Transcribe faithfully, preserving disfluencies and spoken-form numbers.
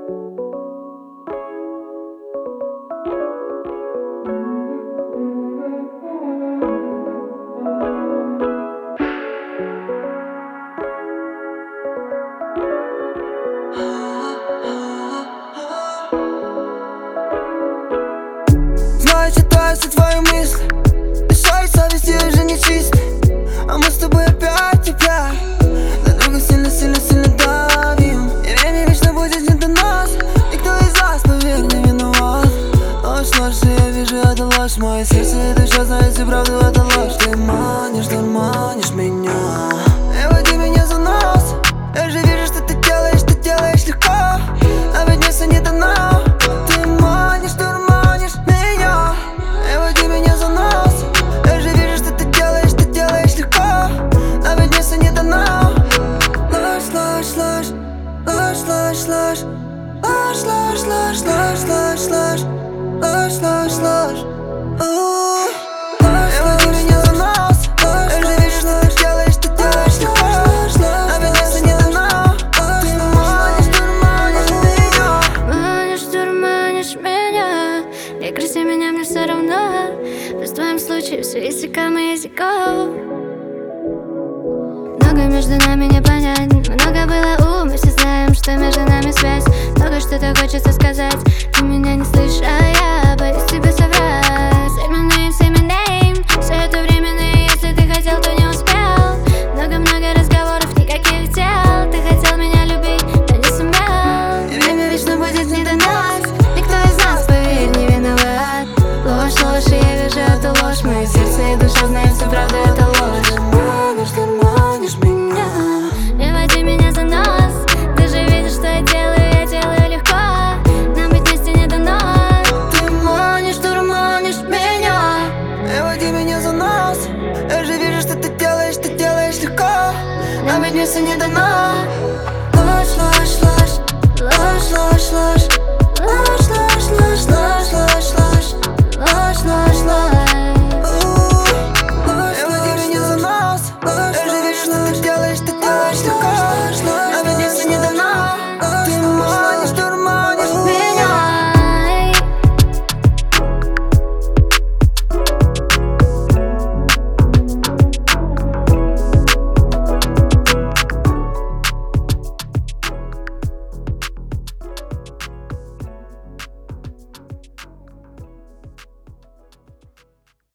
Знаю, читаю все твои мысли, дышать совестью уже не чистой. А мы с тобой опять, опять друг друга сильно-сильно-сильно давим. И время вечно будет не до нас. Никто из нас, поверь, не виноват. Ложь, ложь, я вижу, это ложь. Мое сердце и душа знают всю правду, это ложь. Ты манишь, дурманишь меня, и води меня за нос. Я же вижу, что ты делаешь, ты делаешь легко, а ведь мне все не дано. Ты манишь, дурманишь меня, и води меня за нос. Я же вижу, что ты делаешь, ты делаешь легко, а ведь мне все не дано. Ложь, ложь, ложь, ложь, ложь, ложь, ложь, ложь, ложь, ложь, ложь, ложь, ложь, ложь, ложь. И води меня за нос. Я же вижу, что ты делаешь, ты делаешь легко, а ведь мне все не дано. Ты манишь, дурманишь меня. Манишь, дурманишь меня. Не краси меня, мне все равно. Пусть в твоем случае все языком и языков. Много между нами не понять, много было у, мы все знаем, что между нами связь. Много что-то хочется сказать, ты меня не слышишь, а я боюсь тебе соврать. Say my name, say my name. Все это временно, и если ты хотел, то не успел. Много-много разговоров, никаких дел. Ты хотел меня любить, но не сумел. И время вечно будет не до нас. Никто из нас, поверь, не виноват. Ложь, ложь, и я вижу эту ложь. Мое сердце и душа знают всю правду, это ложь. Манишь, дурманишь меня, Не води меня за нос. Ты же видишь, что я делаю, я делаю легко. Нам быть вместе не дано. ты манишь, дурманишь меня, и води меня за нос. Я же вижу, что ты делаешь, ты делаешь легко, а ведь мне все не дано. Ложь, ложь, ложь, ложь, ложь, ложь.